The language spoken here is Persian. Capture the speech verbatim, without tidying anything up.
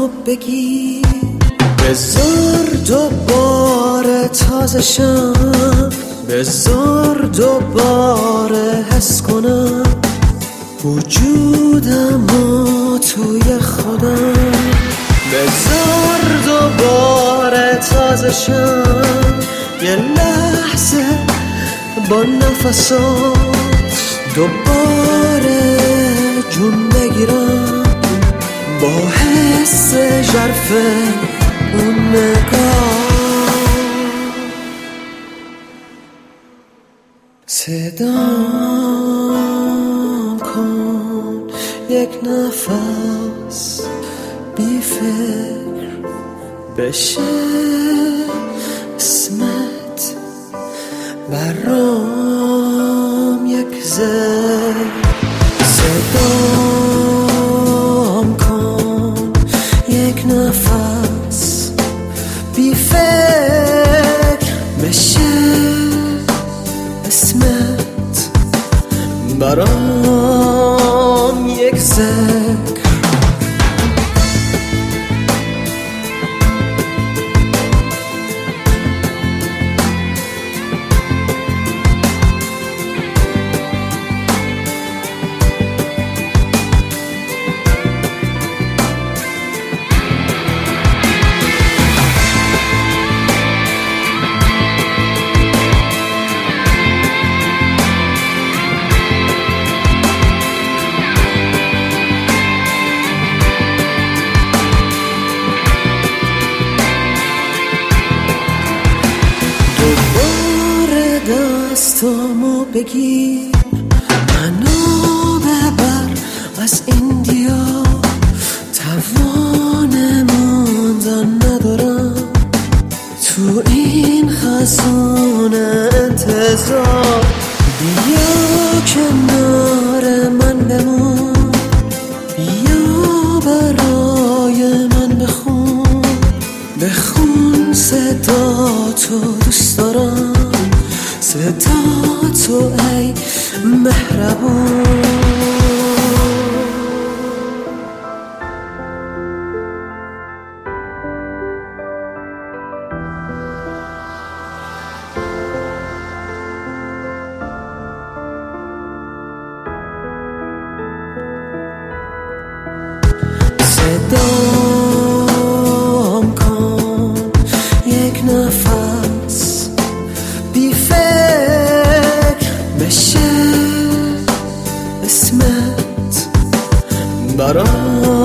بگیر، بذار دوباره تازه شم، بذار دوباره حس کنم وجودمو توی خودم، بذار دوباره تازه شم، یه لحظه با نفسات دوباره جون بگیرم، با حس ژرف اون نگاه. صدام کن یک نفس بی فکر بشه اسمت برام یک زر. صدام کن یک نفس بی فکر بشه اسمت برام یک ذکر. دستامو بگیر، منو ببر از این دیار، توان موندن ندارم تو این خزون انتظار. بیا کنار من بمون، بیا برای من بخون، بخون صدا تو دوست دارم، صدا تو ای مهربون. صدام کن یک نفس بی فکر بشه اسمت برام